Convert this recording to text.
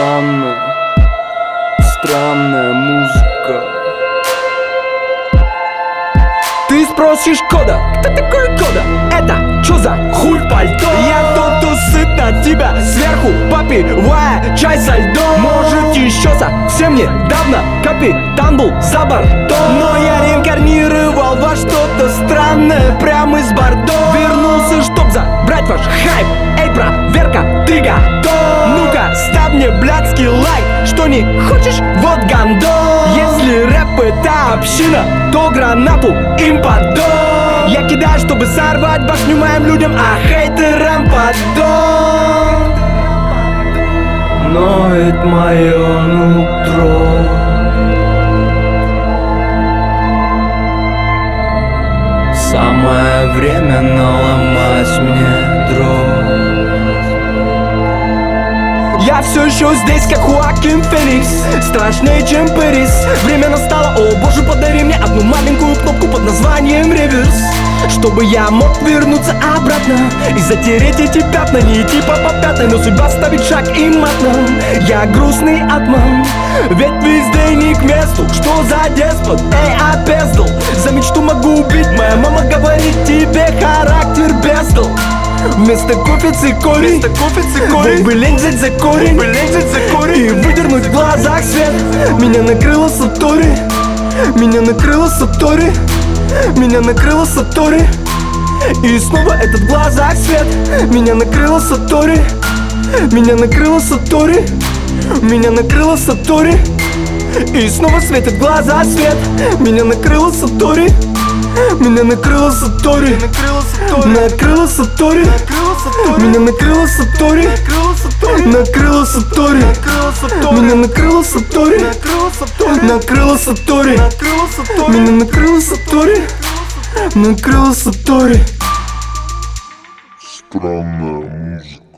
Странная музыка. Ты спросишь Кода, кто такой Кода? Это чё за хуй пальто? Я тот, кто сыт на тебя сверху, попивая чай со льдом. Может, еще совсем недавно капитан был за бортом, но я реинкарнировал во что-то странное прямо из Бордо. Вернулся, чтоб забрать ваш хайп. Эй, проверка, ты готов? Ну-ка, ставь мне блядский лайк. Что не хочешь? Вот гандон. Если рэп это община, то гранату им поддон. Я кидаю, чтобы сорвать башню моим людям, а хейтерам поддон. Ноет мое нутро. Самое время наломать мне дров. Я все еще здесь, как Хоакин Феникс, страшнее, чем Пэрис. Время настало, о боже, подари мне одну маленькую кнопку под названием реверс, чтобы я мог вернуться обратно и затереть эти пятна. Не идти по пятной, но судьба ставит шаг и матно. Я грустный атман, ведь везде не к месту. Что за деспот? Эй, опездал. За мечту могу убить, моя мама говорит, тебе характер бездал. Вместо кофе цикорий, вот бы лень взять за корень, и выдернуть в глазах свет. Меня накрыло сатори, меня накрыло сатори, меня накрыло сатори. И снова этот в глазах свет. Меня накрыло сатори, меня накрыло сатори, меня накрыло сатори. И снова светит в глаза свет. Меня накрыло сатори, меня накрыло сатори, накрыло сатори, меня накрыло сатори, накрыло сатори, меня накрыло сатори, накрыло сатори, меня накрыло сатори, накрыло сатори. Странная музыка.